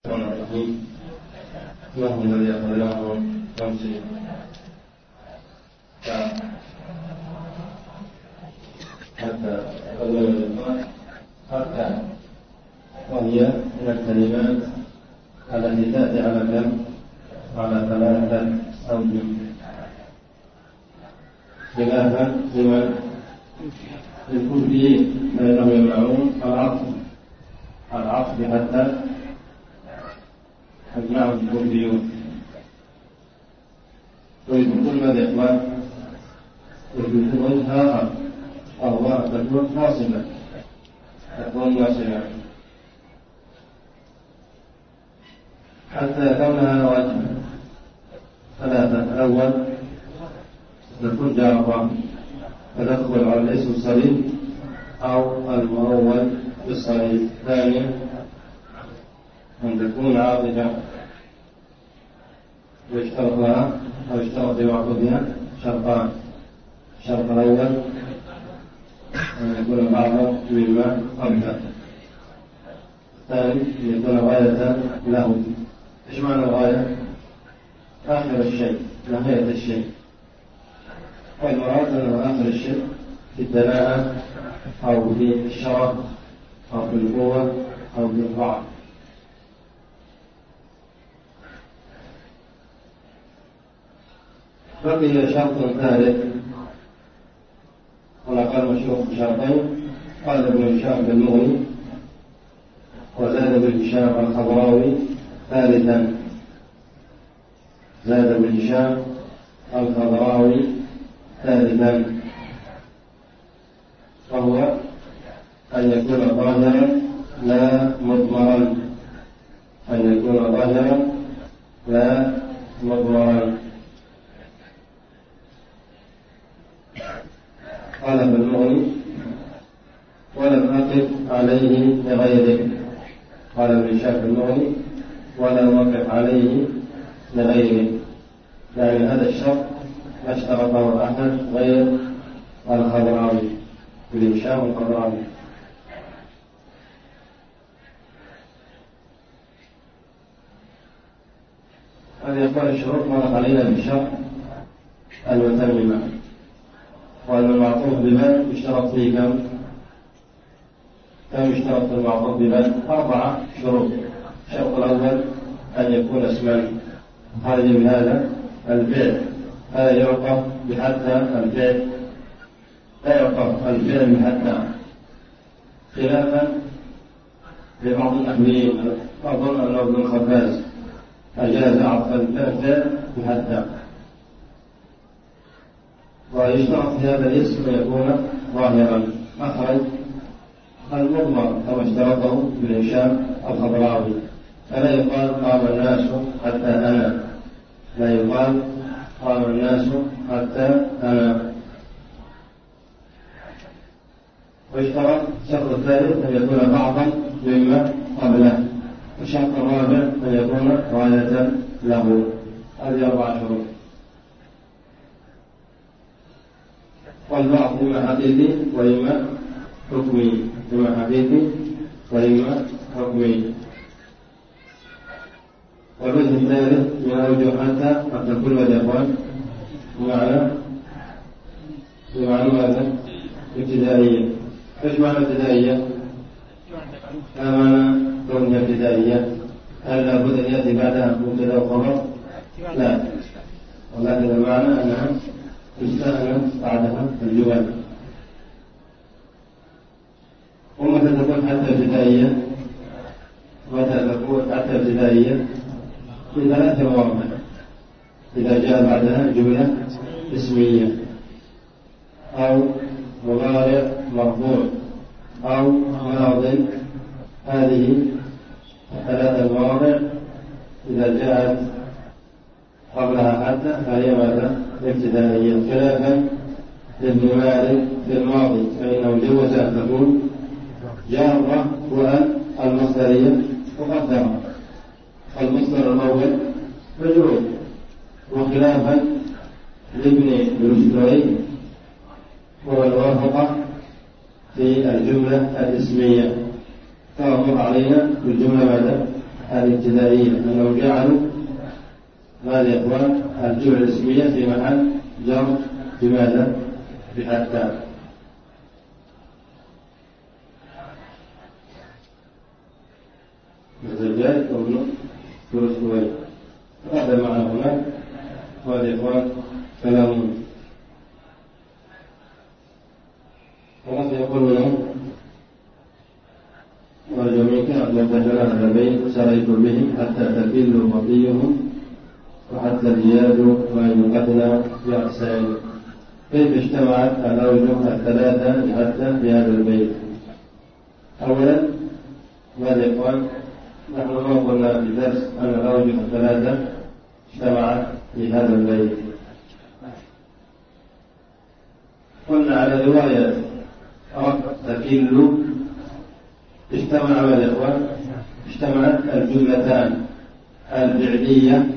الرحيم. اللهم الذي أخذناه نمسي حتى وهي من الكلمات التي تأتي على كم؟ على 3 أوجه، خلافا لمن الكوفيين فإنهم يمنعون العطف حتى أجمعه الكوفيون ويثبتون ماذا يا إخوان؟ يثبتون وجه آخر وهو تكون ناصبة حتى كونها وجه 3. الأول تكون جارة فتدخل على الاسم الصريح أو المؤول بالصريح. ثانيا أن تكون عاطفة ويشترط لها أو يشترط لوقتها شرطان: الشرط الأول أن يكون بعضا مما قبله، الثاني أن يكون غاية له. إيش معنى الغاية؟ آخر الشيء، نهاية الشيء، والمراد أنه آخر الشيء في الدلاءة أو في الشرف أو في القوة أو في الضعف. بقي شرط ثالث والأقل مشروط بشرطين. قال ابن هشام بالمغني وزاد ابن هشام الخضراوي ثالثا، زاد ابن هشام الخضراوي ثالثا، وهو أن يكون ظاهرا لا مضمرا، أن يكون ظاهرا لا مضمرا. قال ابن المغني ولم أقف عليه لغيره، قال ابن هشام المغني ولم أقف عليه لغيره، يعني هذا الشرط ما اشترطه أحد غير الخضراوي، ابن هشام الخضراوي. هذه يقول الشروط مرت علينا بالشرط المتممة، وأن المعطوف بما يشترط فيه كم يشترط في المعطوف بما 4 شروط. الشرط الأول أن يكون اسما خارج من هذا الفعل، هذا يعطف بحتى الفعل، لا يعطف الفعل بحتى، خلافا لبعض النحويين. أظن أن ابن الخباز أجاز عطف الفعل بحتى، ويشترط في هذا الاسم أن يكون ظاهرا أخرج المضمر كما اشترطه ابن هشام الخضراوي، فلا يقال قام الناس حتى أنا، لا يقال قام الناس حتى أنا. ويشترط الشرط الثالث أن يكون بعضا مما قبله، والشرط الرابع أن يكون غاية له. هذه 4 شروط. والبعض إما حقيقي وإما حكمي، إما حقيقي وإما حكمي. والوجه الثالث من أوجه حتى قد تكون الإخوان بمعنى ماذا؟ ابتدائية. إيش معنى ابتدائية؟ ما معنى كونها ابتدائية؟ هل لابد أن يأتي بعدها مبتدأ وخبر؟ لا، ولكن المعنى أنها تستأنف بعدها الجمل. ومتى تكون حتى ابتدائية؟ متى تكون حتى ابتدائية؟ في 3 مواضع: إذا جاء بعدها جملة اسمية، أو مضارع مرفوع، أو ماضٍ. هذه 3 مواضع إذا جاءت قبلها حتى فهي ماذا؟ ابتدائية، خلافا لابن مالك في الماضي فإنه جوز أن تكون جارة وأن المصدرية مقدرة، المصدر الأول مجرور، وخلافا لابن الأسبوعي هو الوافق في الجملة الاسمية. فأمر علينا بالجملة ماذا؟ الابتدائية أنه جعلوا ماذا يا إخوان الجملة الاسمية في محل جر بماذا؟ بحتى. الزجاج أو كرسوي. هذا معنى هنا. وهذا يا إخوان كلام. وماذا يقول لهم؟ وجميعك أن تجعل هذا البيت سريت بهم حتى تكل بطيهم وحتى الجياد ما ينقتنا بأقسام. كيف اجتمعت الأوجه الثلاثة حتى في هذا البيت؟ أولا ماذا يا إخوان؟ نحن ما قلنا في الدرس أن الأوجه الثلاثة اجتمعت في هذا البيت. قلنا على رواية تكل اجتمع ماذا يا إخوان؟ اجتمعت الجملتان الفعلية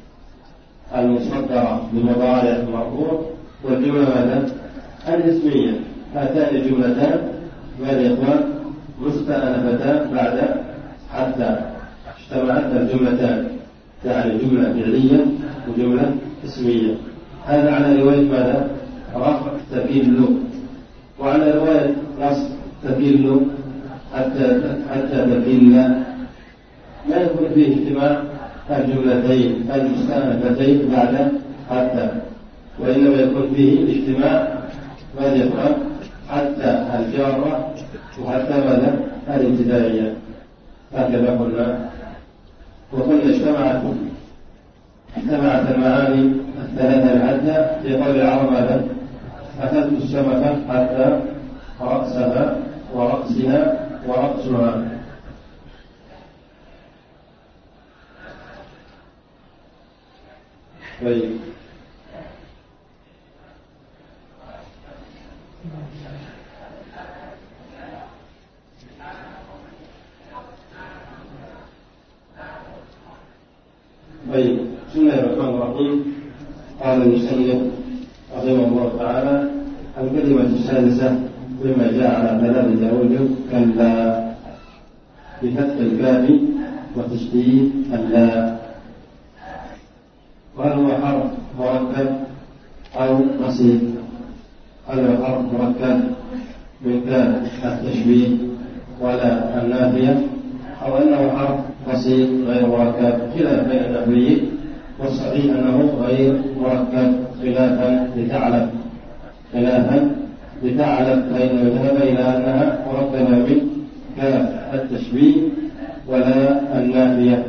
المصدرة بمضارع مرفوع والجملة ماذا؟ الاسمية. هاتان الجملتان ماذا يا إخوان؟ مستأنفتان بعد حتى. اجتمعت الجملتان يعني جملة فعلية وجملة اسمية. هذا على رواية ماذا؟ رفع تكل. وعلى رواية نصب تكل حتى تكل ما يكون فيه اجتماع الجملتين المستأنفتين بعد حتى، وإنما يكون فيه اجتماع ماذا يفعل حتى الجارة وحتى ماذا الابتدائية. هكذا قلنا. وقلنا اجتمعت المعاني الثلاثة حتى في قول العرب ماذا؟ أخذت السمكة حتى رأسها ورأسها ورأسها. طيب بسم الله الرحمن الرحيم. قال المصنف رحمه الله تعالى الكلمة السادسة بما جاء على ثلاثة أوجه كلا بفتح الكاف وتشديد اللاء. وهل هو حرف مركب أو بسيط؟ هل هو حرف مركب من كاف التشبيه ولا النافية، أو أنه حرف بسيط غير مركب؟ خلاف بين النحويين، والصحيح أنه غير مركب خلافا لتعلم فإنه ذهب إلى أنها مركبة من كاف التشبيه ولا النافية.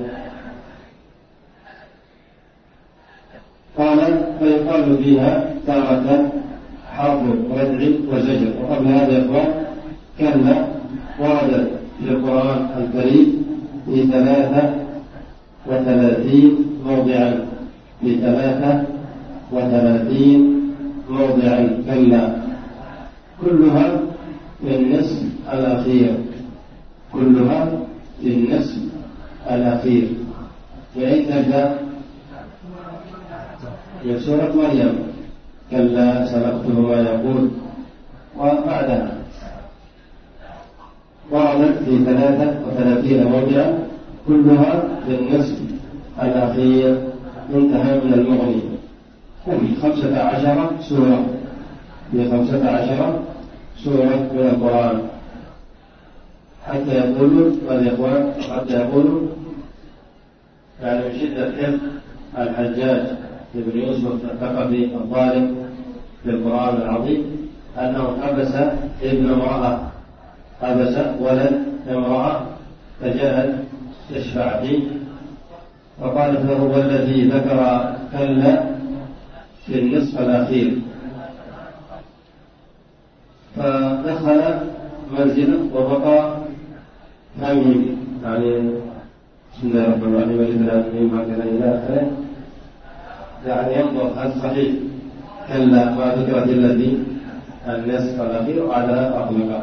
قال فيقال فيها تارة حرف ردع وزجر. وقبل هذا يا إخوان كلا وردت في القرآن الكريم في 33 موضعا، في 33 موضعا كلا، كلها في النصف الأخير، كلها في النصف الأخير. وإن تبدأ في سورة مريم كلا سنكتب ما يقول، وبعدها وردت في 33 موضعا كلها في النصف الأخير. انتهى من المغني. وفي 15 سورة، في 15 سورة من القرآن، حتى يقولوا والإخوان حتى يقولوا يعني من شدة حفظ الحجاج ابن يوسف الثقفي الظالم في القرآن العظيم أنه حبس ابن امرأة، حبس ولد امرأة فجاءت تشفع فيه فقالت له والذي ذكر كلا في النصف الأخير، فدخل منزله وبقى همهم يعني بسم الله الرحمن الرحيم والإذن هكذا إلى آخره، يعني ينظر هل صحيح كلا ما ذكرت الذي النصف الأخير وعلى أطلقها.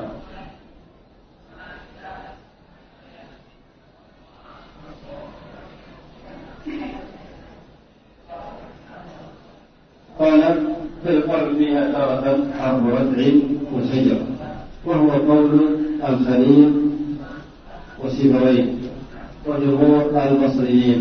قال فيقال فيها تارة حرف ردع وزجر، وهو قول الخليل وسيبويه. وجمهور البصريين.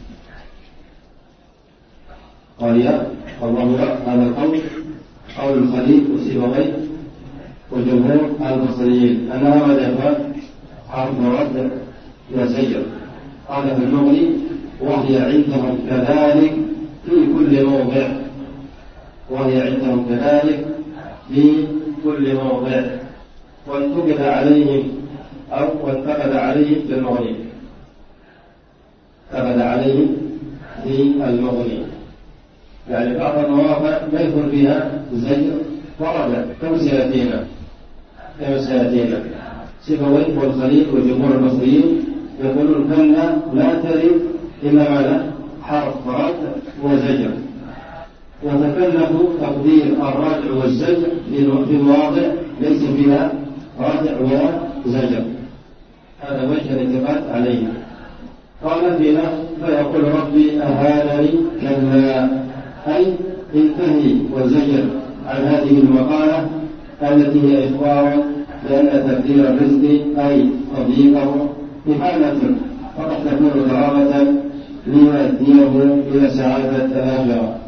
وهي وهو هذا القول قول الخليل وسيبويه وجمهور البصريين أنها ماذا يقال حرف رد وزجر. قال في المغني وهي عندهم كذلك في كل موضع، وهي عندهم كذلك في كل موضع. وانتقد عليهم أو وانتقد عليهم في المغني، انتقد عليهم في المغني، يعني بعض المواضع ما يكون فيها زجر ورد كما سيأتينا. سيبويه والخليل وجمهور البصريين يقولون كلا لا ترد إلا ماذا حرف رد وزجر، وتكلفوا تقدير الردع والزجر في مواضع ليس فيها ردع ولا زجر. هذا وجه الانتقاد عليه. قال فينا فيقول ربي أهانني كلا، أي انتهي وزجر عن هذه المقالة التي هي إخبار لأن تقدير الرزق أي تضييقه إحالة فقد تكون كرامة ليؤديه إلى سعادة الآخرة.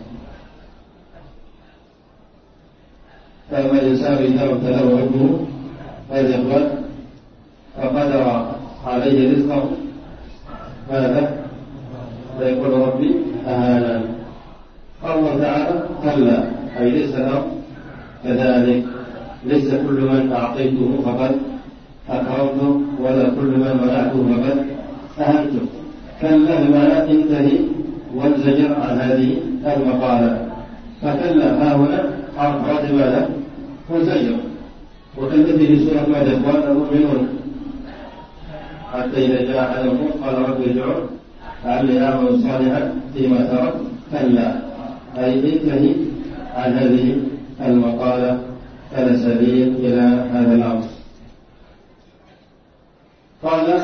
فما الإنسان إذا ابتلاه ربه فليقبل فقدر عليه رزقه ماذا؟ فيقول ربي أهانن. قال الله تعالى كلا، أي ليس له كذلك، ليس كل من أعطيته فقد أكرمته ولا كل من منعته فقد أهنته. كلا بمعنى انتهي وانزجر عن هذه المقالة. فكلا ها هنا حرف رد ماذا؟ وانزجر. وكالذي في سورة ماذا إخوان المؤمنون حتى إذا جاء أحدهم قال رب ارجعون لعلي أعمل صالحا فيما ترك كلا، أي انتهي عن هذه المقالة فلا سبيل إلى هذا الأمر. قال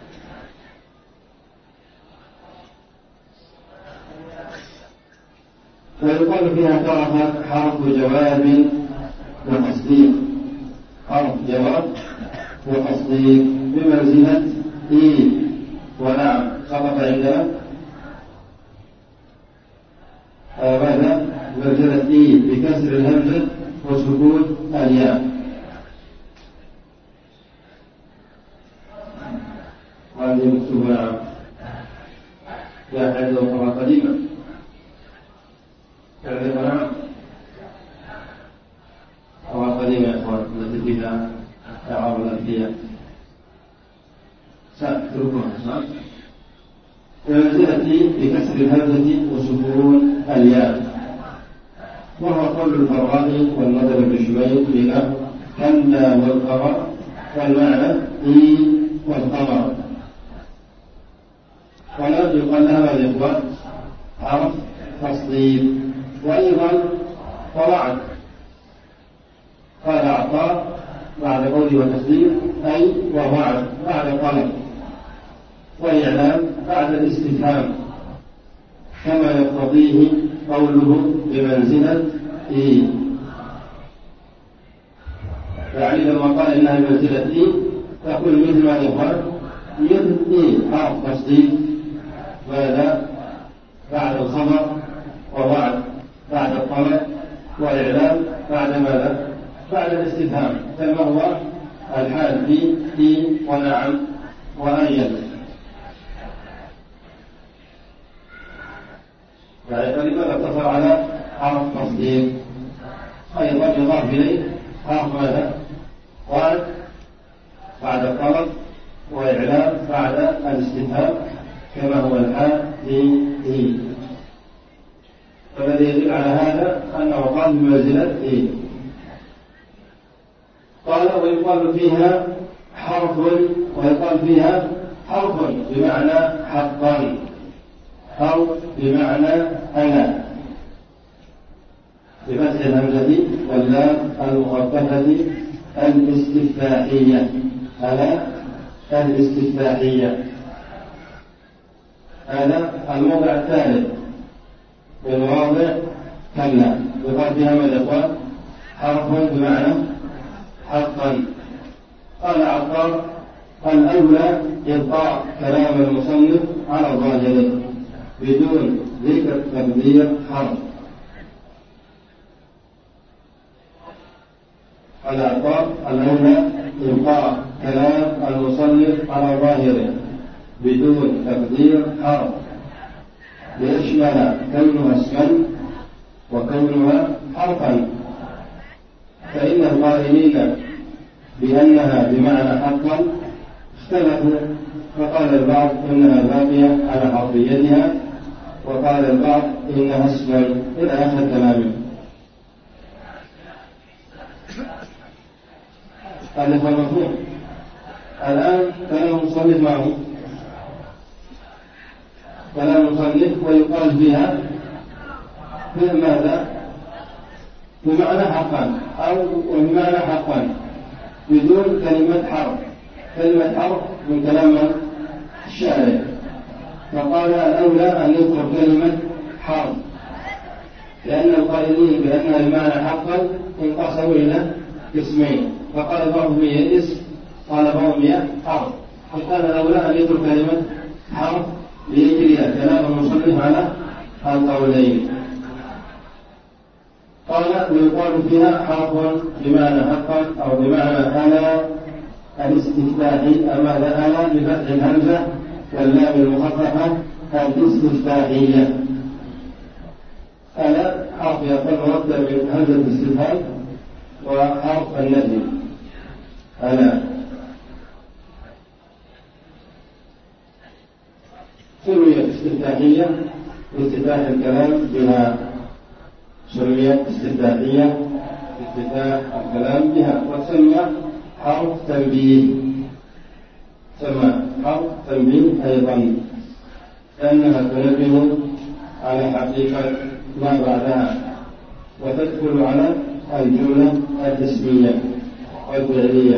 ويقال فيها ترك حرف جواب وتصديق، حرف جواب وتصديق بمنزلة إيه ونعم. سقط عندنا ماذا؟ بمنزلة إيه بكسر الهمزة وسكون الياء. هذه مكتوبة يا حد وقرأ قديما تعرفنا قرأ قديما يا إخوان التي فيها إعراب الألفية سأتركها صح؟ بمنزلة بكسر الهمزة وسكون الياء. وهو قول الفراء والنضر بن شميل بلا كلا والقمر، والمعنى إي والقمر. ولا يقال لها الإخوان حرف تصديق. وأيضا ووعد، قال عطاء بعد قوله وتصديق أي ووعد بعد طلب، وإعلام بعد الاستفهام، كما يقتضيه قوله بمنزلة إيه. يعني لما قال إنها بمنزلة إيه تقول مثل ما يقال مثل إيه حرف تصديق ماذا بعد الخبر، ووعد بعد الطلب، وإعلام بعد ماذا بعد الاستفهام، كما هو الحال في إيه ونعم وأيد. يعني فلماذا اقتصر على حرف تصديق؟ أيضا يضاف إليه حرف ماذا؟ وعد بعد الطلب، وإعلام بعد الاستفهام، كما هو الحال في إيه. فالذي يدل على هذا أنه قال بمنزلة إيه. قال ويقال فيها حرف، ويقال فيها حرف بمعنى حقا أو بمعنى أنا بفتح الهمزة واللام المخففة الاستفتاحية، أنا الاستفتاحية. هذا الموضع الثالث من مواضع كلا يقال فيها ما الإخوان حرف بمعنى حقا. قال عطار الأولى إبقاء كلام المصنف على ظاهره بدون ذكر تقدير حرف. الأولى إبقاء كلام المصنف على ظاهره بدون تقدير حرف، ليشمل كونها اسما وكونها حرفا، فإن القائلين بأنها بمعنى حقا اختلفوا، فقال البعض إنها باقية على حرفيتها، وقال البعض إنها اسما، إلى آخر كلامه. هذا هو المفهوم. الآن كلام المصنف معه كلام المصنف ويقال بها ماذا؟ بمعنى حقا أو بمعنى حقا بدون كلمة حرف. كلمة حرف من كلام الشاعر، فقال الأولى أن يذكر كلمة حرف، لأن القائلين بأنها بمعنى حقا انقسموا إلى قسمين، فقال بعضهم هي اسم، قال بعضهم هي حرف، فقال الأولى أن يذكر كلمة حرف ليجري كلام المصنف على القولين. قال ويقال فيها حرف بمعنى حقا أو بمعنى أنا الاستفتاحي، أما أنا بفتح الهمزة واللام المخففة الاستفتاحية. أنا حرف يقل مرتب من همزة الاستفهام وحرف النفي. أنا سميت استفتاحية لاستفتاح الكلام بها، سميت استفتاحية لاستفتاح الكلام بها، وتسمى حرف تنبيه، سمى حرف تنبيه أيضا، لأنها تنبه على حقيقة ما بعدها وتدخل على الجملة الاسمية والفعلية.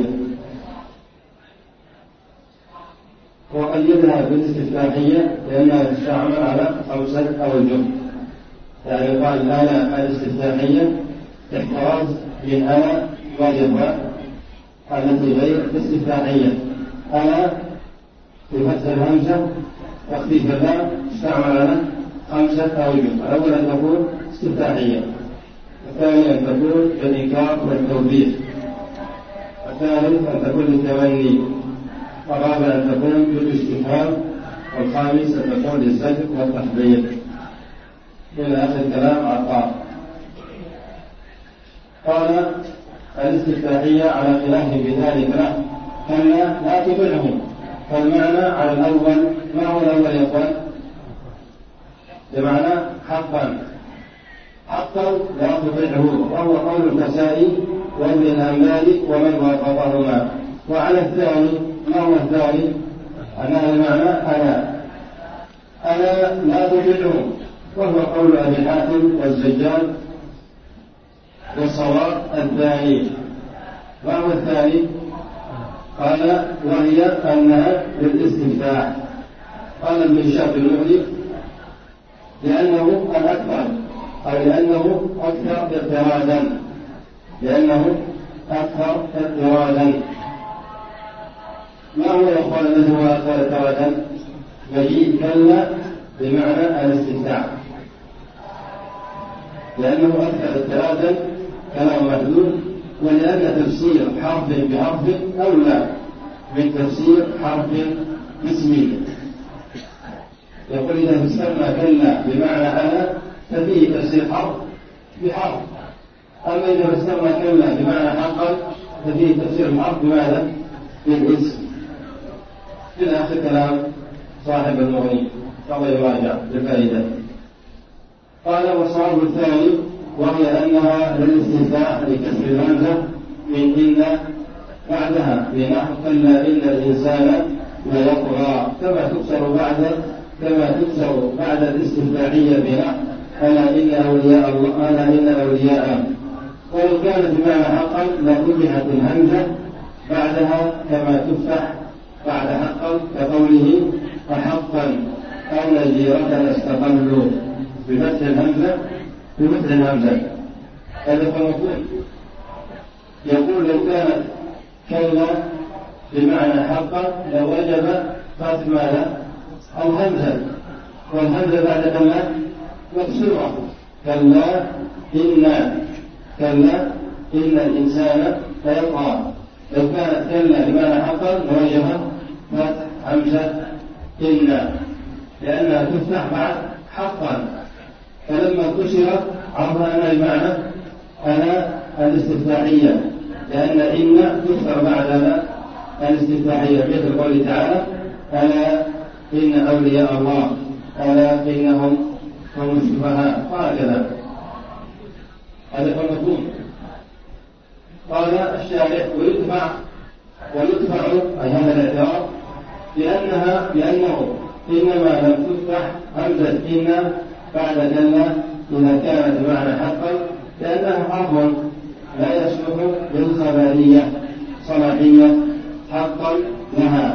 وقيدها بالاستفتاحية لأنها تستعمل على 5 أوجه، يعني قال أنا الاستفتاحية احتراز من أنا واجبة التي غير الاستفتاحية. أنا بفتح الهمزة تخفيف اللام تستعمل على 5 أوجه. الأول أن تكون استفتاحية، الثاني أن تكون بالإنكار والتوبيخ، الثالث أن تكون للتمني، الرابع أن تكون بالاستفهام، والخامس أن تكون للزجر والتحذير، إلى آخر كلام عطاء. قال الاستفتاحية على خلاف بذلك كلا لا تطعه، فالمعنى على الأول. ما هو الأول يا إخوان؟ بمعنى حقا، حقا لا تطعه، وهو قول الكسائي وابن الأنباري ومن وافقهما. وعلى الثاني، ما هو الثاني؟ أنها المعنى أنا لا تطعه، وهو قول أبي حاتم والزجاج، والصواب الثاني. ما هو الثاني؟ قال وهي أنها للاستفتاح. قال ابن هشام المغني لأنه الأكثر، أو لأنه أكثر اضطرادا، لأنه أكثر اضطرادا. ما هو يا أخوان الذي هو أكثر اضطرادا؟ مجيء كلا بمعنى الاستفتاح، لأنه أكثر اضطرادا كلام محدود، ولأن تفسير حرف بحرف أولى من تفسير حرف باسمه. يقول إذا فسرنا كلا بمعنى أنا ففيه تفسير حرف بحرف، أما إذا فسرنا كلا بمعنى حقا ففيه تفسير الحرف بماذا؟ بالاسم. إلى آخر كلام صاحب المغني، فهو يراجع بالفائدة. قال والصواب الثاني وهي أنها للاستفتاح لكسر الهمزة من إن بعدها، بنحو كلا إن الإنسان ليطغى، كما تكسر بعد الاستفتاحية بنحو ألا إن أولياء الله، ألا إن أولياء. ولو كانت بمعنى حقا لفتحت الهمزة بعدها كما تفتح بعد حقا، كقوله أحقا أو نجيرة استقلوا، بفتح الهمزة هذا هو المفهوم. يقول لو كانت كلا بمعنى حقا لوجب فتح ماذا؟ الهمزة، والهمزة بعد كلا مكسورة. كلا إن الإنسان ليطغى. لو كانت كلا بمعنى حقا لوجه فتح همزة إن، لأنها تفتح بعد حقا، فلما كسرت عرفنا أنها بمعنى الاستفتاحية، لأن إن تكسر بعد الاستفتاحية، مثل قوله تعالى: ألا إن أولياء الله ألا إنهم هم السفهاء، وهكذا. هذا هو المفهوم. قال الشارع: ويدفع أي هذا الاعتراف لأنه إنما لم تفتح همزة إن بعد كلا إذا كانت بمعنى حقا، لأنها حرف لا يصلح للخبرية صلاحية حقا لها.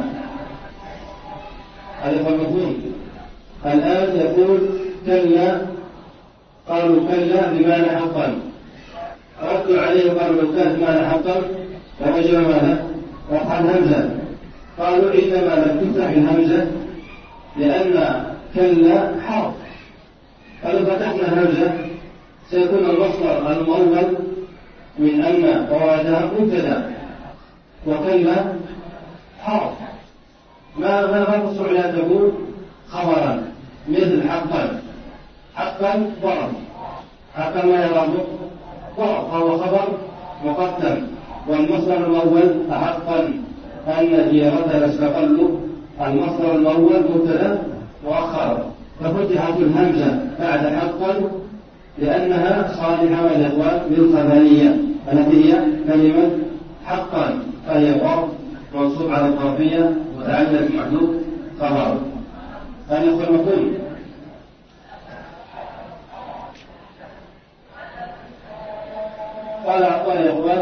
هذا هو المفهوم. الآن يقول كلا، قالوا كلا بمعنى حقا، ردوا عليه وقالوا لو كانت بمعنى حقا فوجب ماذا؟ فتح الهمزة. قالوا إنما لم تفتح الهمزة لأن كلا حرف، فلو فتحنا الهمزة سيكون المصدر المؤول من أن فواتها مبتدأ، وكلا حرف. ما تصلح لها تكون خبرا، مثل حقا ضرب. حقا ما يضرب ضرب، فهو خبر مقدم، والمصدر الأول أحقا أن جيرتها استقل، المصدر الأول مبتدأ مؤخر، ففتحت الهمزة بعد حقا لأنها صالحة والإخوان للخبرية التي هي كلمة حقا، فهي ضرب منصوب على الظرفية متعلق بمحذوف خبر. هذا هو المفهوم. قال يا إخوان: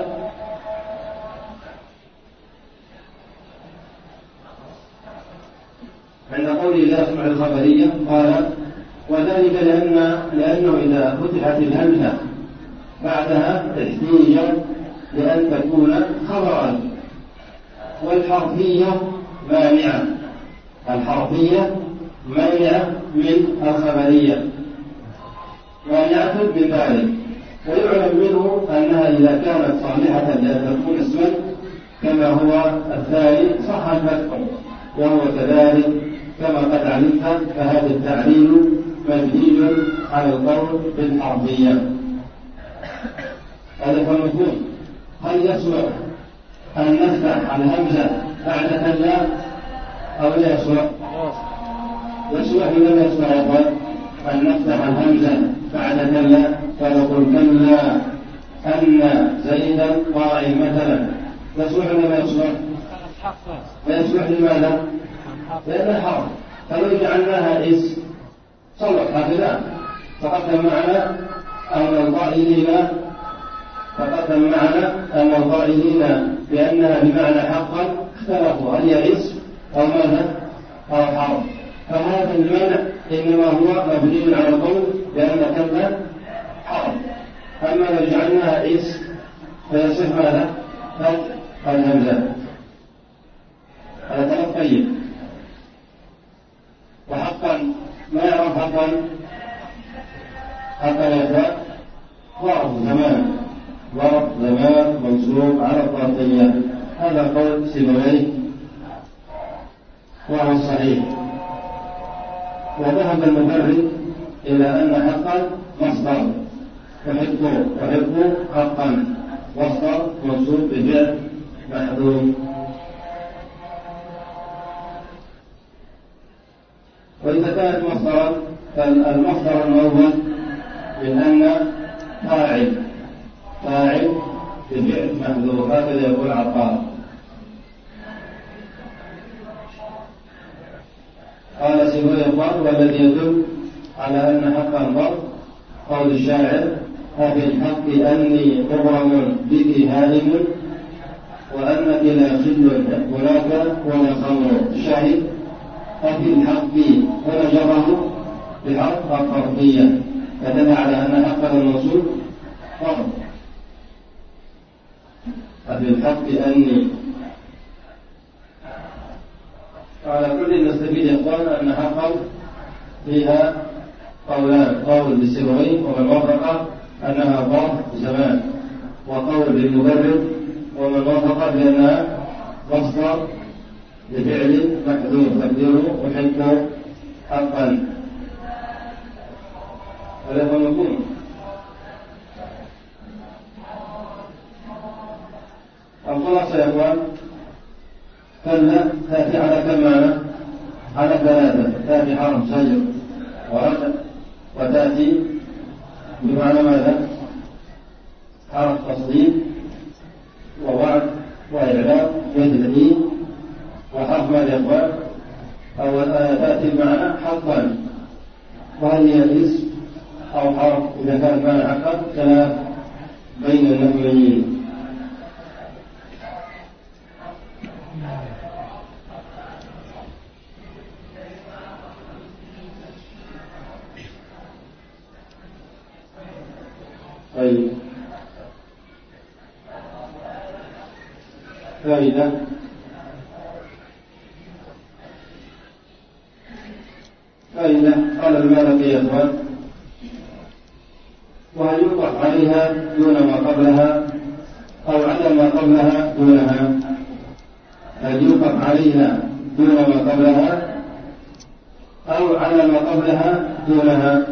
عند قوله لا يسمع الخبرية قال: وذلك لأنه إذا فتحت الهمزة بعدها احتيج لأن تكون خبرا، والحرفية مانعة، الحرفية مانعة من الخبرية، مانعة من ذلك. ويعلم منه أنها إذا كانت صالحة لأن تكون اسما كما هو الثاني صح الفتح، وهو كذلك كما قد علمت، فهذا التعليل مبني على القول بالحرفية. هذا هو المفهوم. هل يصلح أن نفتح الهمزة بعد كلا أو لا يصلح؟ يصلح ولا لا يصلح يا أخوان أن نفتح الهمزة بعد كلا، فنقول كلا أن زيدا قائم مثلا؟ يصلح ولا لا يصلح؟ لا يصلح. لماذا؟ لأنها حرف. فلو جعلناها اسم صلح. هكذا تقدم معنا أن القائلين بأنها بمعنى حقا اختلفوا، هل هي اسم أو ماذا أو حرف. فهذا المعنى إنما هو مبني على القول بأن كلا حرف. أما لو جعلناها اسم فيصح ماذا؟ فتح الهمزة. هذا كلام طيب. وحقا ما يعرف حقا يا ظرف زمان منصوب على الظرفية. هذا قول سيبويه وهو صحيح. وذهب المفرد إلى أن حقا مصدر، وحب حقا مصدر منصوب بفعل محذوف. وإذا كانت مصدرا فالمصدر الأول من أن فاعل بفعل محذوف، هكذا يقول عطار. قال سيبويه قال: والذي يدل على أن حقا ضرب قول الشاعر: أفي الحق أني مغرم بك هائم، وأنك لا خل هناك ولا خمر. الشاهد أفي الحق هنا جره بحرف الظرفية، فدل على أن حقا الموصول ضرب. أفي الحق أني على كل نستفيد يا إخوان أن حقا فيها قولان، قول بالسبوين ومن وافق أنها ظرف زمان، وقول بالمبرد ومن وافق بأنها مصدر لفعل محذوف تقديره أحب حقا. هذا هو المفهوم. الخلاصة يا إخوان كلا تأتي على كم معنى؟ على ثلاثة، تأتي حرف زجر ورفع، وتأتي بمعنى ماذا؟ حرف تصديق ووعد وإعلام وتدليل، وحرف ماذا يا إخوان؟ أول آية تأتي بمعنى حقا، وهل هي الاسم أو حرف إذا كان معنى حقا خلاف بين النحويين. طيب فائدة قال المالكي يا إخوان: وهل يوقف عليها دون ما قبلها أو على ما قبلها دونها؟ هل يوقف عليها دون ما قبلها أو على ما قبلها دونها؟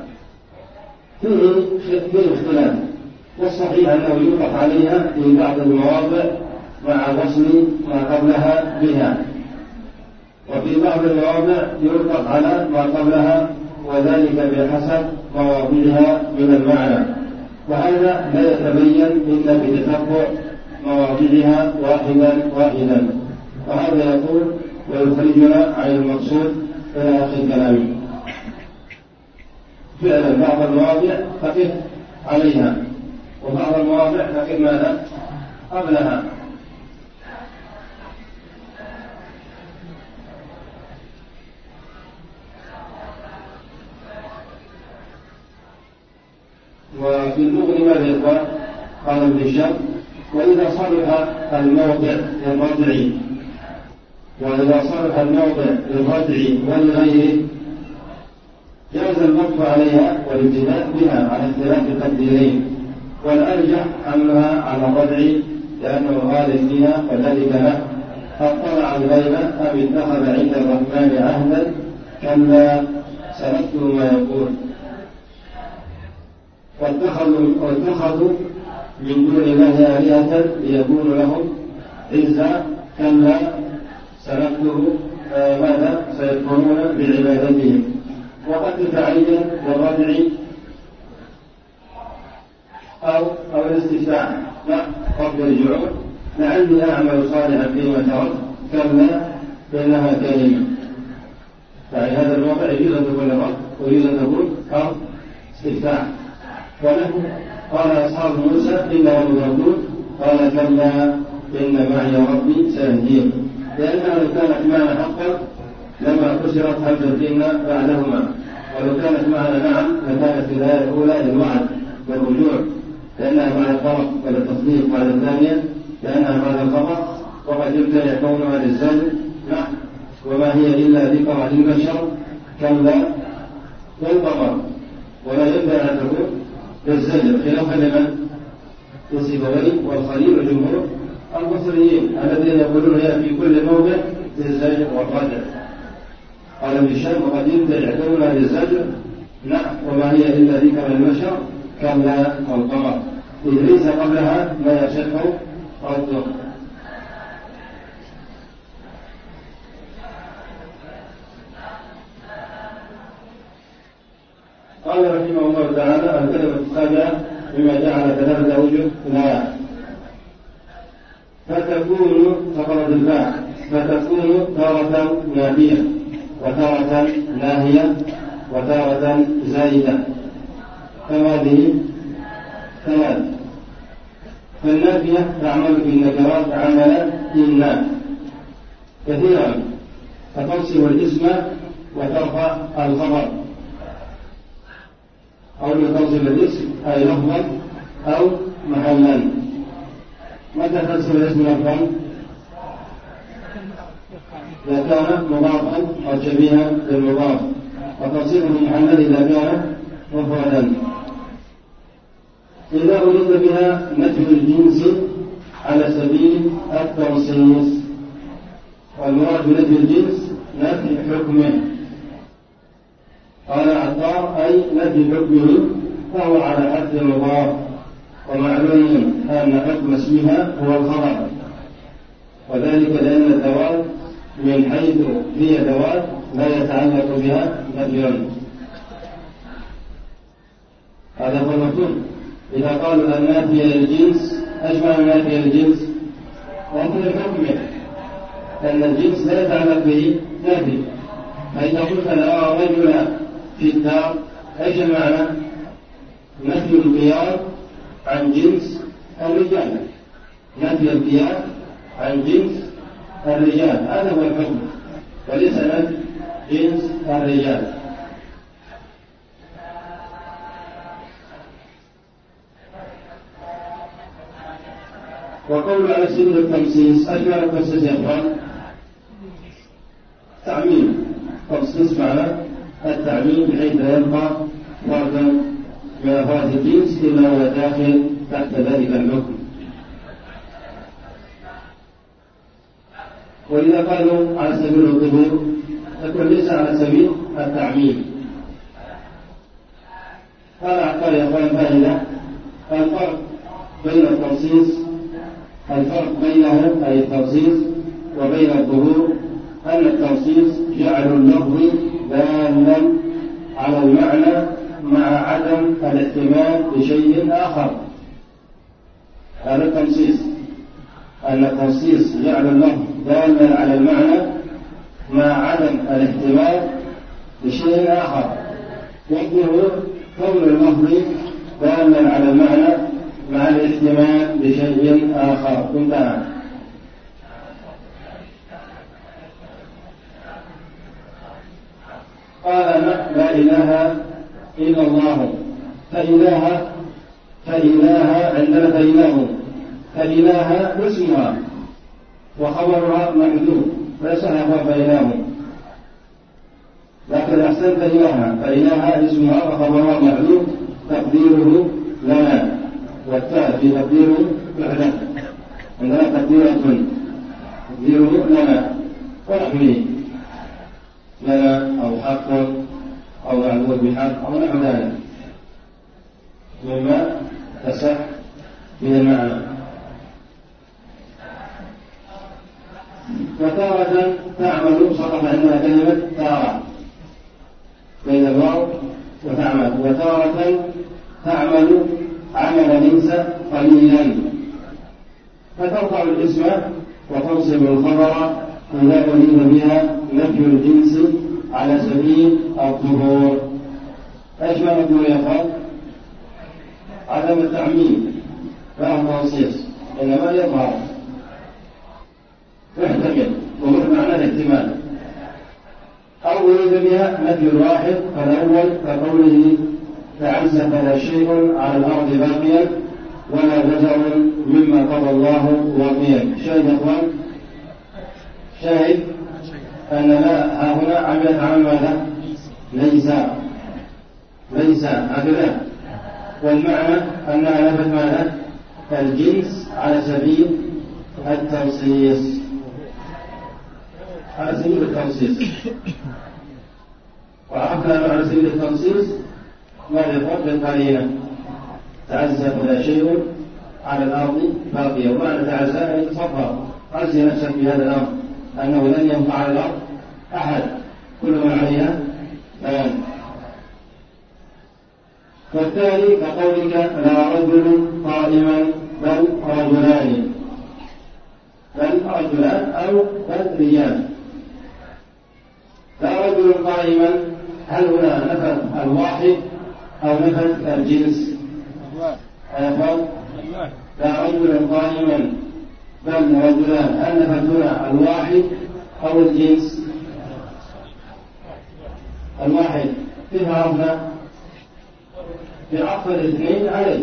فيه اختلاف، والصحيح أنه يوقف عليها في بعض المواضع مع وصل ما قبلها بها، وفي بعض المواضع يوقف على ما قبلها، وذلك بحسب مواضعها من المعنى، وهذا لا يتبين إلا بتتبع مواضعها واحدا، وهذا يقول ويخرجنا عن المقصود إلى آخر كلامه. فعلا بعض المواضع تقف عليها، وبعض المواضع تقف ماذا؟ قبلها. وفي اللغة ماذا يقول؟ قال ابن هشام: وإذا صلح الموضع للرجع ولغيره جاز الوقف عليها والابتداء بها على اختلاف التقديرين، والأرجح حملها على الرجع لأنه غالب فيها، وذلك له: اطلع الغيب أم اتخذ عند الرحمن عهدا كلا سنكتب ما يقول. واتخذوا من دون الله آلهة ليكونوا لهم عزا كلا سنكتب ماذا سيكفرون بعبادتهم. وقد تعين للرجع أو الاستفتاح قبل الرجوع: لعلي أعمل صالحا فيما ترك كلا إنها كلمة. يعني هذا الوضع يجوز أن تكون للرجع ويجوز أن تكون استفتاح. وله قال أصحاب موسى: إنه مردود، قال كلا إن معي ربي سيهدين، لأنها لو كانت معنا حقا لما كسرت همزة إن بعدهما، ولو كانت معنا نعم لكانت في الآية الأولى للوعد والرجوع، لأنها بعد الخبر والتصديق بعد الثانية لأنها بعد الخبر، وقد يمتنع كونها للزجر نعم، وما هي إلا ذكرى للبشر كلا والقمر، ولا يمتنع أن تكون للزجر، خلافا لمن؟ لسيبويه والخليل وجمهور البصريين الذين يقولون هي في كل موضع للزجر والرجع. قال ابن هشام: وقد يمتنع كونها للزجر نعم، وما هي إلا ذكرى للبشر كلا والقمر، إذ ليس قبلها ما يصح رده. قال رحمه الله تعالى: الكلمة السابعة مما جعل ثلاثة أوجه لا فتكون فقرة الباء، فتكون تارة نافية وتارة ناهية وتارة زائدة، فهذه ثلاث. فالنافية تعمل في النكرات عمل إن كثيرا، فتنصب الاسم وترفع الخبر، أو تنصب الاسم أي لفظا أو محلا. متى تنصب الاسم لفظا؟ إذا كان مضافا أو شبيها بالمضاف، وتصير محمد إذا كان مفردا. إذا أريد بها نفي الجنس على سبيل التنصيص، والمراد بنفي الجنس نفي حكمه. قال عطار أي نفي حكمه، فهو على حد المضاف، ومعلوم أن حكم اسمها هو الخبر، وذلك لأن الذوات من حيث هي ذوات لا يتعلق بها نفي. هذا هو المفهوم. إذا قالوا النافية للجنس، أجمع النافية للجنس وأنت حكمه، لأن الجنس لا يتعلق به نافي. فإذا قلت لا رجل في الدار، ايش المعنى؟ نفي القيام عن جنس الرجال، نفي القيام عن جنس الرجال، هذا هو الحكم، وليس نفي جنس الرجال. وقول على سبيل التنصيص، أجمل التنصيص يا إخوان تعميم. تنصيص معنى التعميم بحيث لا يبقى فردا من أفراد الجنس إلا هو داخل تحت ذلك الحكم. وإذا قالوا على سبيل الظهور يكون ليس على سبيل التعميم. قال عقال يا أخوان فائدة، الفرق بين التنصيص، الفرق بينه أي التنصيص وبين الظهور أن التنصيص جعل اللفظ دالا على المعنى مع عدم الاحتمال بشيء آخر. هذا التنصيص، أن التنصيص جعل اللفظ دالا على المعنى مع عدم الاحتمال بشيء آخر. والظهور كون اللفظ دالا على المعنى مع الاحتمال بشيء آخر. انتهى. قال لا إله إلا الله. فإله عندنا فإله اسمها وخبرها محذوف، ليس هو فإله، لكن الأحسن فإله اسمها وخبرها محذوف تقديره لنا، والتاء في تقديره فعلا عندنا تقديره لنا ونحميه لنا أو حق أو معبود بحق أو نحو ذلك مما تصح من المعنى. وتارة تعمل، صرف عندنا كلمة تارة بين الواو وتعمل. وتارة تعمل عمل ليس قليلا، فترفع الاسم وتنصب الخبر إذا أريد بها نفي الجنس على سبيل الظهور. ايش معنى الظهور يا اخوان؟ عدم التعميم لا التنصيص، انما يظهر يحتمل، وهو معنى الاحتمال. او أريد بها نفي الواحد، فالاول كقوله تعزى فلا شيء على الارض باقيا ولا جزر مما قضى الله واقيا. شاهد يا اخوان، شاهد أن لا هنا عملت عن ماذا؟ ليس هكذا، والمعنى أنها نفت ماذا؟ الجنس على سبيل التنصيص، على سبيل التنصيص. وعرفنا على سبيل التنصيص ما يفرق بالقرينة، تعزى فلا شيء على الأرض باقية، ومعنى تعزى أن يتصفر، عزي نفسك بهذا الأمر أنه لن ينفع على الأرض أحد، كل من عليها فان. والثاني كقولك لا رجل قائما بل رجلان، أو بل رجال. لا رجل قائما، هل هنا نفت الواحد أو نفت الجنس؟ لا رجل قائما بل رجلان، هل نفت هنا الواحد أو الجنس؟ الواحد. كيف عرفنا؟ بعطف الاثنين عليه،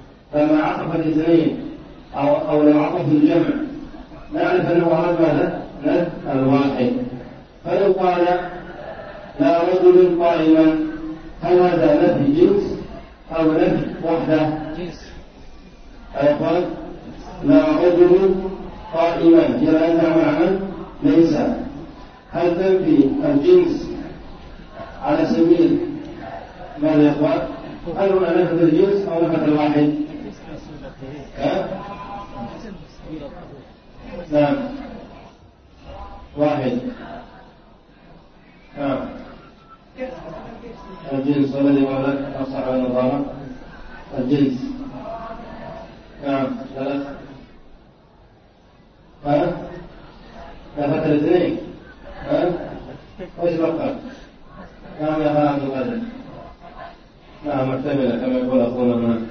فما عطف الاثنين أو لو عطف الجمع نعرف أنه أراد ماذا؟ نفي الواحد. فلو قال لا رجل قائما، هل هذا نفي جنس أو نفي وحدة؟ أيقول لا رجل قائما هي لا معنى ليس. هل تنفي الجنس على سبيل ماذا يا إخوان؟ هل هنا نفي الجنس أو نفي الواحد؟ نعم واحد. الجنس الذي ولد أصح النظام الجنس. نعم ثلاث. نفت الاثنين. وش بقى؟ نعم يا عبد القادر. نعم محتملة كما يقول أخونا هنا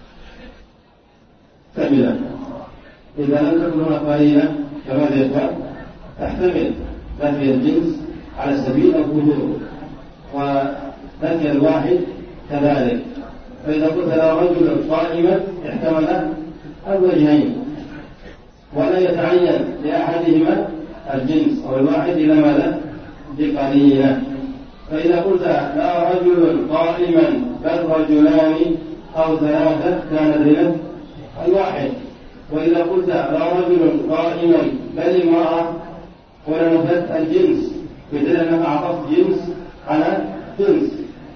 محتملة. إذا لم تكن هنا قرينة كما يقول تحتمل نفي الجنس على سبيل الوجوب ونفي الواحد كذلك. فإذا قلت لا رجل قائما احتمل الوجهين ولا يتعين لأحدهما الجنس أو الواحد إلى ماذا؟ بقرينة. فإذا قلت لا رجل قائما بل رجلان أو ثلاثة كان ذلك الواحد. وإذا قلت لا رجل قائما بل امرأة هنا نفت الجنس، مثل أنك أعطفت جنس على جنس.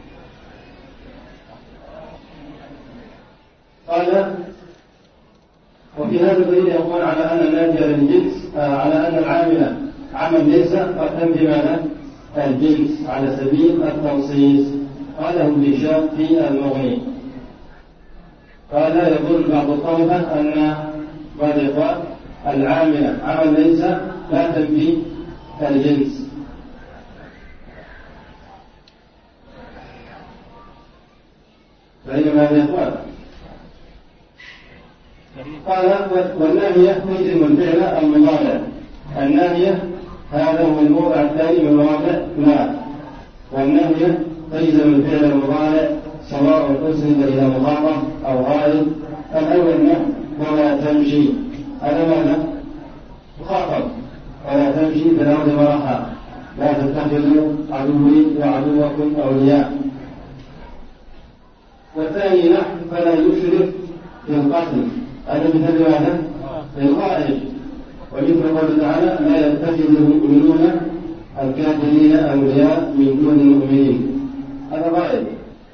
قال وفي هذا الدليل يقول على أن النافي للجنس على أن العامل عمل ليس قد تنفي ماذا؟ الجنس على سبيل التنصيص. قاله هشام في المغني. قال يقول بعض الطلبة أن ماذا يقال العامل عمل ليس لا تنفي الجنس. فإن ماذا يقال قال والناهية تجزم الفعل المضارع. الناهية هذا هو الموضع الثاني من مواضع لا. والناهية تجزم الفعل المضارع سواء أسند إلى مخاطب أو غائب. الأول نحو ولا تمشي، هذا ماذا؟ مخاطب. ولا تمشي في الأرض مرحا، لا تتخذوا عدوي وعدوكم أولياء. والثاني نحو فلا يشرك في القتل، هذا مثل ماذا؟ للغائب. ومثل قوله تعالى لا يتخذ المؤمنون الكافرين أولياء من دون المؤمنين، هذا غائب.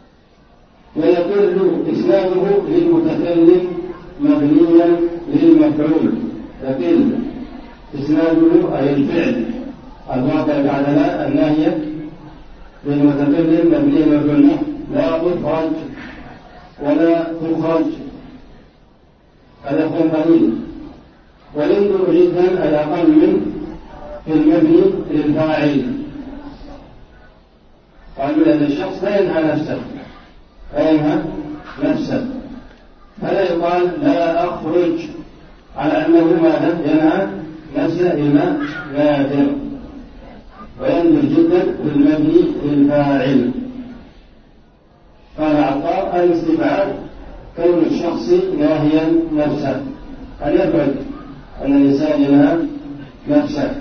ويقل إسناده للمتكلم مبنيا للمفعول. يقل إسناده أي الفعل الواقع بعد لا الناهية للمتكلم مبنيا للمفعول. لا تخرج ولا تخرج، هذا هو قليل. وينظر جدا الأقل منه في المبني للفاعل. قالوا لأن الشخص لا ينهى نفسه، لا ينهى نفسه، فلا يقال لا أخرج على أنه ماذا؟ ينهى نفسه إلى نادر. وينظر جدا في المبني للفاعل. قال عطاء الاستبعاد كون الشخص ناهيا نفسه، أن يبعد أن الإنسان ينهى نفسه.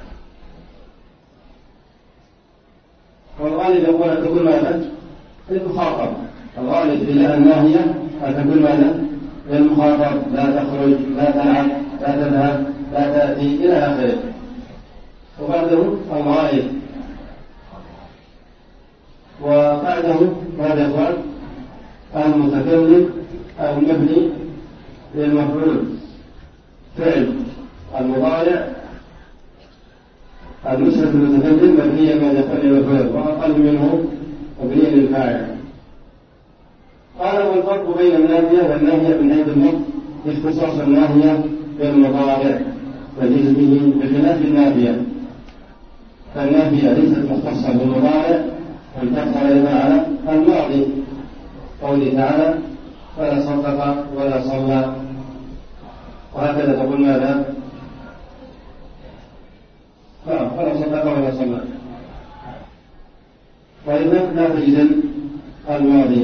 والغالب تقول ماذا؟ للمخاطب. الغالب في الناهية تقول ماذا؟ للمخاطب، لا تخرج، لا تلعب، لا تذهب، لا تأتي إلى آخره. وبعده الغالب. وبعده ماذا يقول؟ المتكلم المبني للمفعول، فعل المضارع المسند المتكلم مبنيا ما يقول للمفعول، وأقل منه مبنيا للفاعل. قال والفرق بين النافية والناهية من حيث النطق اختصاص الناهية بالمضارع وجزمه بخلاف النافية. فالنافية ليست مختصة بالمضارع بل تدخل على الماضي. قوله تعالى فلا صدق ولا صلى، وهكذا تقول ماذا؟ فلا صدق ولا صلى، وإذا لا تجزم الماضي.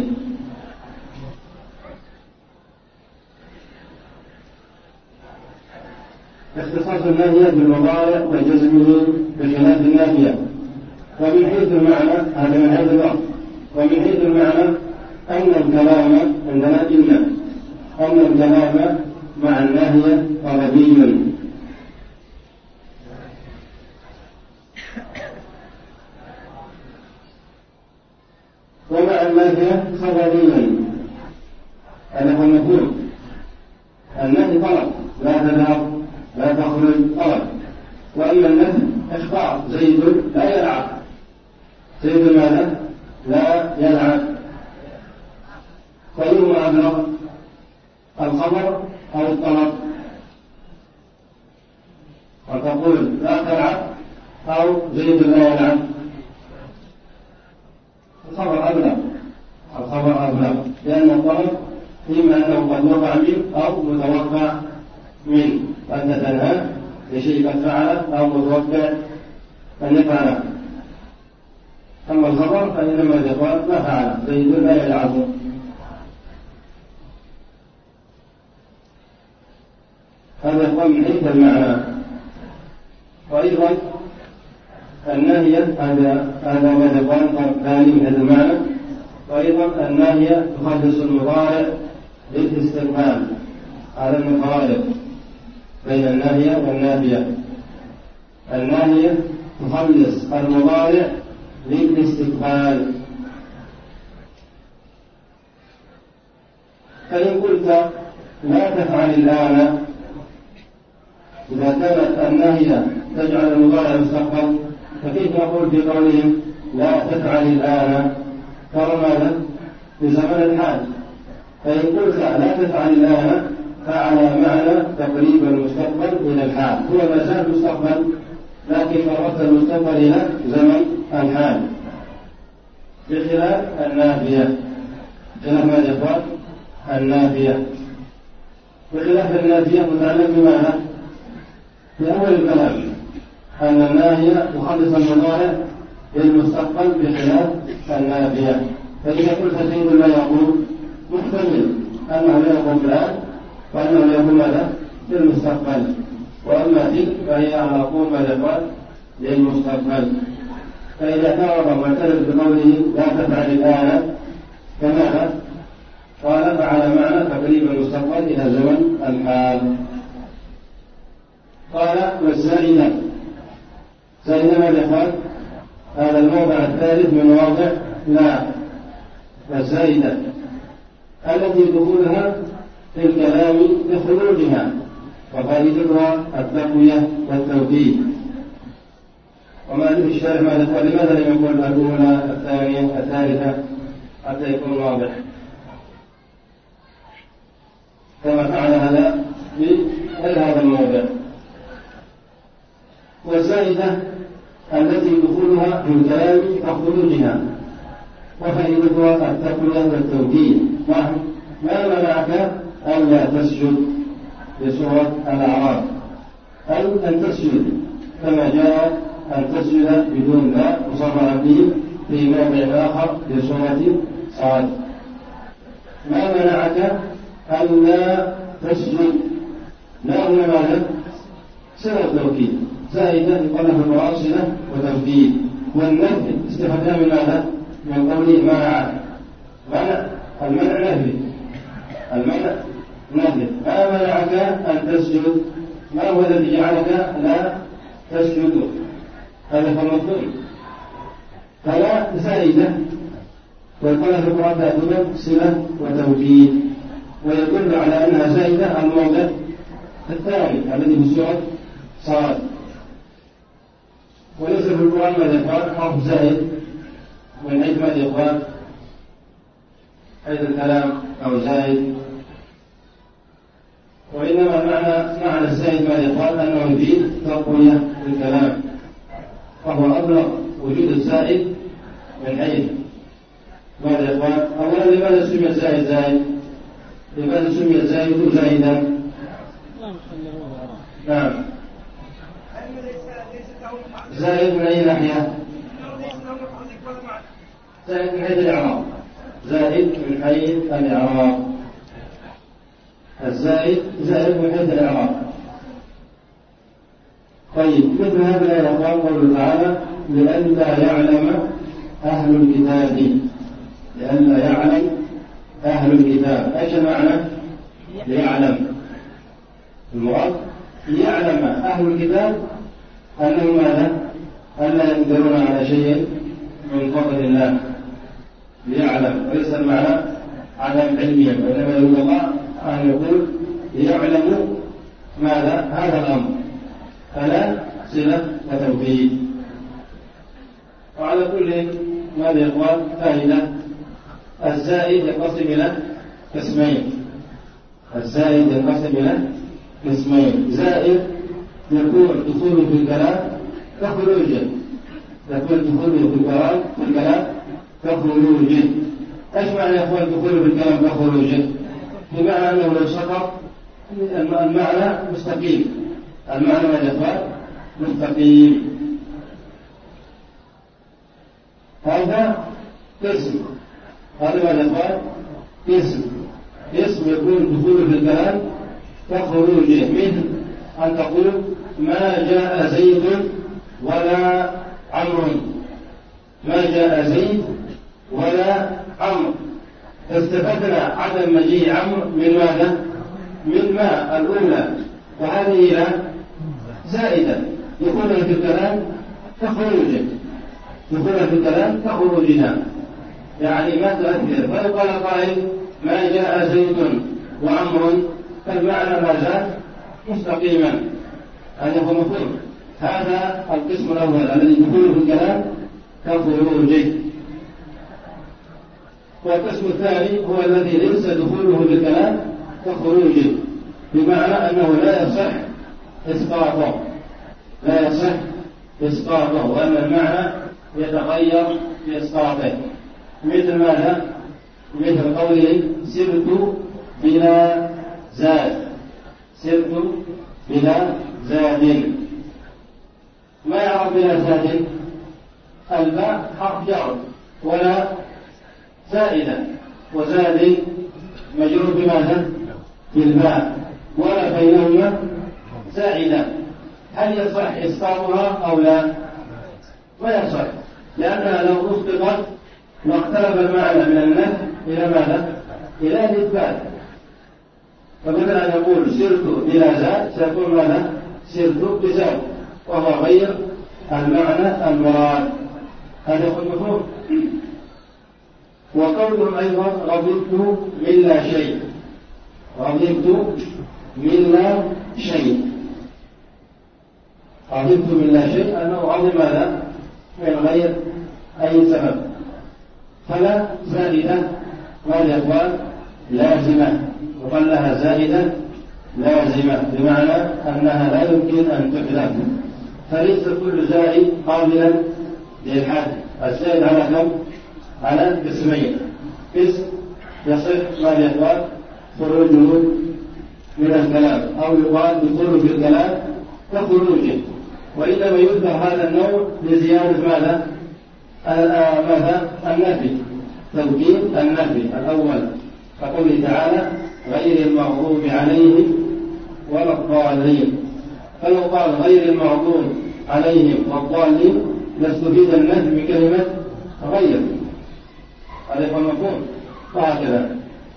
اختصاص الناهية بالمضارع وجزمه بخلاف النافية. ومن حيث المعنى هذا من حيث اللفظ، ومن حيث المعنى أن الكلام عندنا إن أن الكلام مع الناهية طلبي، ومع الناهية خبري. هذا هو المفهوم. النهي طلب، لا تذهب لا تخرج طلب. وأما النهي اخبار، زيد لا يلعب، زيد ماذا؟ لا يلعب. فأيهما أبلغ، الخبر أو الطلب؟ وتقول لا تلعب أو زيد لا يلعب، الخبر أبلغ، الخبر أبلغ، لأن الطلب إما أنه قد وقع منه أو متوقع منه، أنت تنهى لشيء قد فعله أو متوقع أن يفعله. أما الخبر فإنما يقال ما فعل، زيد لا يلعب. هذا يقال من حيث المعنى. وأيضا الناهية هذا ما يقال ثاني من هذا المعنى. وأيضا الناهية تخلص المضارع للاستقبال، هذا المفارق بين الناهية والنافية. الناهية تخلص المضارع للاستقبال. فإن قلت لا تفعل الآن، إذا كانت الناهية تجعل المضارع مستقبل، فكيف نقول في قولهم لا تفعل الآن؟ ترى ماذا؟ في زمن الحال. فإن قلت لا تفعل الآن فعلى معنى تقريب المستقبل إلى الحال، هو ما زال مستقبل لكن قربت المستقبل إلى زمن الحال، بخلاف النافية. خلاف ما يقال النافية، بخلاف النافية متعلق بماذا؟ في أول الكلام أن الناهية تخلص المضارع للمستقبل بخلاف النافية. فإذا قلت زيد لا يقول، محتمل أنه لا يقول الآن وأنه لا يقول ماذا؟ للمستقبل. وأما تلك فهي على طول ما يقال للمستقبل. فإذا اعترض معترض بقوله لا تفعل الآن فماذا؟ قال فعلى معنى تقريب المستقبل إلى زمن الحال. قال والزائدة، زائدة ماذا يقال؟ هذا الموضع الثالث من مواضع لا، والزائدة التي دخولها في الكلام بخروجها، وفائدتها التقوية والتوكيد. وما أدري الشارع ماذا قال، لماذا لم يقل الأولى الثانية الثالثة حتى يكون واضح، كما فعل هذا في غير هذا الموضع. والزائدة التي دخولها في الكلام كخروجها، وفائدتها التقوية والتوكيد. ما منعك ألا تسجد بسورة الأعراف، أي أن تسجد كما جاء أن تسجد بدون لا مصرح به في موضع آخر في سورة صاد. ما منعك ألا تسجد، لا هنا ماذا؟ صلة توكيد زائدة يقال في القرآن صلة وتوكيد. والنفي استفهام ماذا؟ من قوله منع، منع المنع نفي، المنع نفي. ما منعك أن تسجد؟ ما هو الذي جعلك لا تسجد؟ هذا هو المطلوب. فلا زائدة ويقال في القرآن دائما صلة وتوكيد، ويدل على أنها زائدة الموضع الثاني الذي في سورة صاد. وليس في القرآن ماذا يقال حرف زائد من حيث ماذا يقال حيث الكلام أو زائد، وإنما معنى الزائد ماذا يقال أنه يفيد تقوية الكلام، فهو أبلغ وجود الزائد من حيث ماذا يقال. أولا لماذا سمي الزائد زائد؟ لماذا سمي الزائد زائدا؟ نعم، زائد من أي ناحية؟ زائد من حيث الإعراب، زائد من حيث الإعراب، الزائد زائد من حيث الإعراب. طيب مثل هذا يقال قوله تعالى لئلا يعلم أهل الكتاب، لئلا يعلم أهل الكتاب. ايش المعنى؟ ليعلم، المراد ليعلم أهل الكتاب أنهم ماذا؟ ألا يقدرون على شيء من فضل الله، ليعلم، وليس المعنى عدم علمهم، وإنما يريد الله أن يقول ليعلموا ماذا؟ هذا الأمر، فلا صلة وتوكيد. وعلى كل ماذا يا إخوان فائدة، الزائد ينقسم إلى قسمين، الزائد ينقسم إلى قسمين، زائد يكون دخوله في الكلام كخروجه، يكون دخوله في الكلام كخروجه. ايش معنى يا اخوان دخوله في الكلام كخروجه؟ بمعنى انه لو سقط المعنى مستقيم، المعنى يا اخوان مستقيم. هذا قسم، هذا يا اخوان قسم يكون دخوله في الكلام كخروجه، مثل أن تقول ما جاء زيد ولا عمرو، ما جاء زيد ولا عمرو، استفدنا عدم مجيء عمرو من ماذا؟ من ما الأولى، وهذه لا زائدة يكون في الكلام كخروجه، يكون في الكلام كخروجنا، يعني ما تؤثر. فلو قال قائل ما جاء زيد وعمرو فالمعنى ما زال مستقيما، هذا هو مفهوم. هذا القسم الأول الذي يدخل في الكلام كخروجه. والقسم الثاني هو الذي ليس دخوله في الكلام كخروجه، بمعنى أنه لا يصح إسقاطه، لا يصح إسقاطه، وأن المعنى يتغير في إسقاطه. مثل ماذا؟ مثل قوله سرت بلا زاد، سرت بلا زاد، ما يعرف بلا زاد؟ الباء حرف جر ولا زائدة، وزاد مجرور بماذا؟ بالباء، ولا بينهما زائدة. هل يصح إسقاطها أو لا؟ ما يصح، لأنها لو أسقطت واختلف المعنى من النفي إلى ماذا؟ إلى الإثبات. فمثلا يقول سرت بلا زاد سيكون ماذا؟ سرت بزاد، وهو غير المعنى المراد. هذا هو المفهوم. وقولهم أيضا رضيت من لا شيء، رضيت من لا شيء، رضيت من لا شيء أنه رضي ماذا؟ من غير أي سبب، فلا زائدة ولا إخوان لازمة، وقال لها زائدة لازمة، بمعنى أنها لا يمكن أن تحذف، فليس كل زائد قابلا للحذف. الزائد على كم؟ على قسمين، قسم يصح ما يقال خروجه من الكلام، أو يقال دخوله في الكلام كخروجه، وإنما يذكر هذا النوع لزيادة ماذا؟ ماذا؟ النفي، توكيد النفي الأول، كقوله تعالى غير المغضوب عليهم ولا الضالين. فلو قال غير المغضوب عليهم والضالين لاستفيد النفي من كلمة غير، هذا هو المفهوم. وهكذا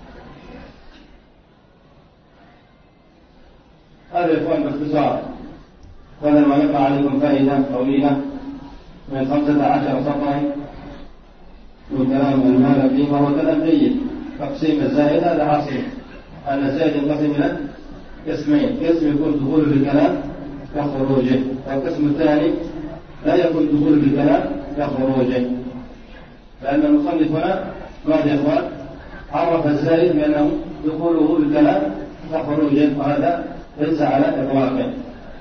هذا يكون باختصار، وهذا ما يقع عليكم فائدة طويلة من 15 سطرا من كلام المالكي، وهو كلام جيد. تقسيم الزائد هذا حاصل، أن الزائد ينقسم إلى قسمين، قسم يكون دخوله في الكلام كخروجه، والقسم الثاني لا يكون دخوله في الكلام كخروجه، لأن المصنف هنا ماذا يا إخوان؟ عرف الزائد بأنه دخوله في الكلام كخروجه، وهذا ليس على إطلاقه.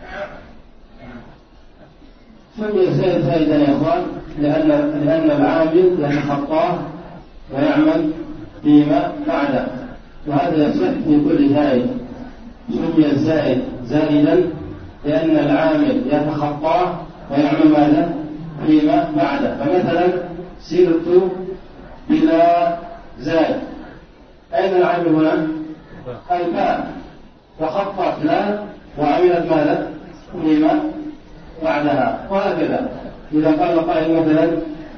سمي الزائد زائدا يا إخوان لأن العامل يتخطاه ويعمل فيما بعده، وهذا يصح في كل زائد. سمي الزائد زائدا لأن العامل يتخطاه ويعمل ماذا؟ فيما بعده. فمثلا سرت بلا زاد، أين العامل هنا؟ الباء، تخطت لا وعملت ماذا؟ فيما بعدها، وهكذا. إذا قال قائل مثلا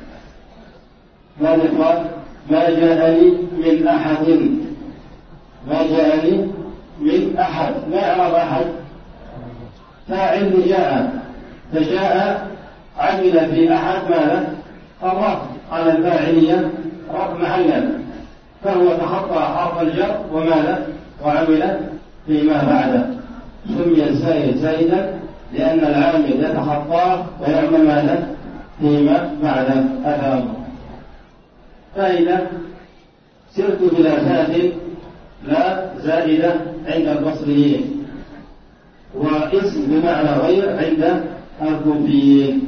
ماذا قال؟ ما جاءني من أحد، ما جاءني من أحد، ما يعرف أحد فاعل جاء، فجاء عمل في أحد ماذا؟ الرفع على الفاعلية رفع محلا، فهو تخطى حرف الجر وماذا؟ وعمل فيما بعده. سمي الزائد زائدا لأن العامل يتخطاه ويعمل ماذا؟ فيما بعده. هذا أمر. فإذا سرت بلا زاد لا زائدة عند البصريين، واسم بمعنى غير عند الكوفيين.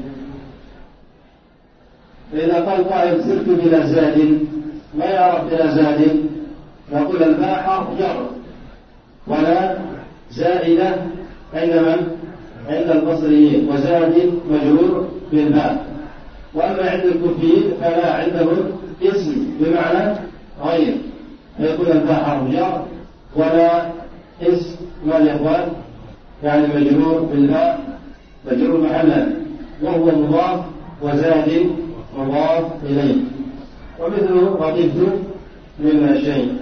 فإذا قال قائل سرت بلا زاد، ما يعرف بلا زاد؟ نقول الباء حرف جر ولا زائدة عند من؟ عند البصريين، وزاد مجرور بالباء. وأما عند الكوفيين فلا، عندهم اسم بمعنى غير، فيكون الباء حرف جر ولا اسم ما الإخوان؟ يعني مجرور بالباء، مجرور محلا، وهو مضاف، وزاد مضاف إليه، ومثله رغبت مما شيء.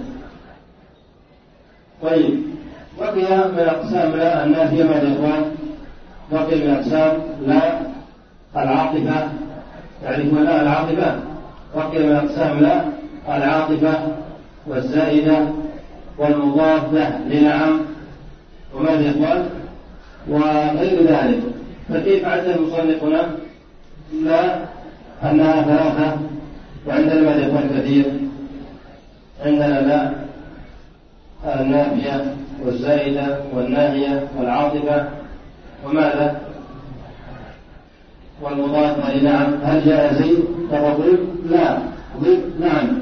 طيب، بقي من أقسام لا النافية مع الإخوان، بقي من أقسام لا العاطفة. تعرفون لا العاطفة؟ بقي من أقسام لا العاطفة والزائدة والمضاف له لنعم وما الإخوان وغير ذلك. فكيف عد مصنفنا لا أنها ثلاثة، وعندنا ما الإخوان كثير؟ عندنا لا النافية والزائدة والناهية والعاطفة وماذا؟ والمضاف لنعم. هل جاء زيد فضرب؟ لا. ضرب نعم.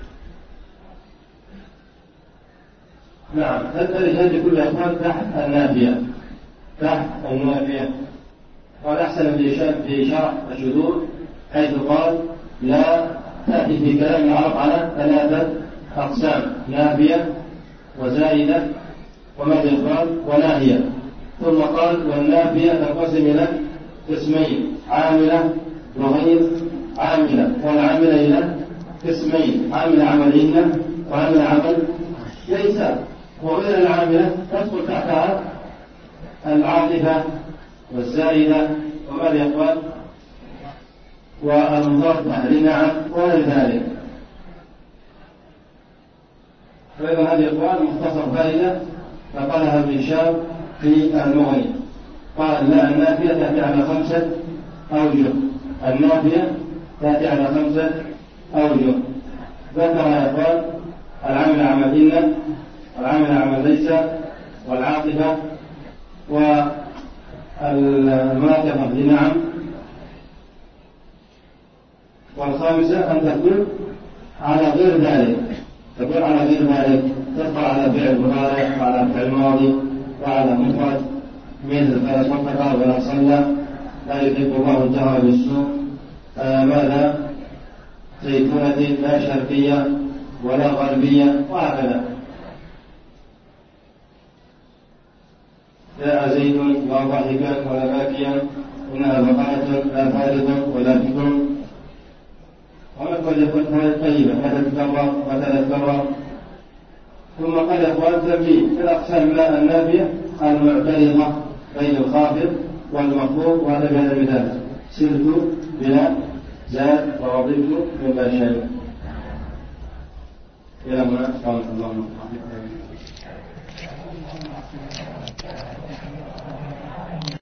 نعم، هذه كلها إخوان تحت النافية، تحت النافية. قال أحسن في شرح الشذوذ حيث قال لا تأتي في كلام العرب على ثلاثة أقسام: نافية وزائدة وماذا يقال وناهية. ثم قال والنافية تنقسم إلى قسمين: عاملة وغير عاملة، والعاملة إلى قسمين: عاملة عملية وعاملة عمل ليس. وغير العاملة تدخل تحتها العاطفة والزائدة وماذا يقال والمضاف لنعم وغير ذلك. فإذا هذه القرآن مختصر فائدة فقالها ابن هشام في المغني. قال لا النافية تأتي على 5 أوجه، النافية تأتي على 5 أوجه. ذكر يقال العمل عمل إن، والعمل عمل ليس، والعاطفة والمعطفة لنعم، والخامسة أن تكون على غير ذلك، تكون على غير ذلك، تدخل على فعل مضارع وعلى فعل ماضي وعلى مفرد، مثل فصدق ولا صلى، لا يحب الله الجهر بالسوء، ماذا زيتونة لا شرقية ولا غربية، وهكذا. جاء زيد لا ضاحكا ولا باكيا، إنها بقرة لا فارض ولا بكر. وقد يكون طيبة متى تكرر متى تتكرر. ثم قال يا اخوان تنبيه في الاقسام لا النافيه المعترضه بين الخافض والمخفوض، وهذا بهذا المثال: سرت بلا زاد ورضيت مما شاء. الى هنا قال الله.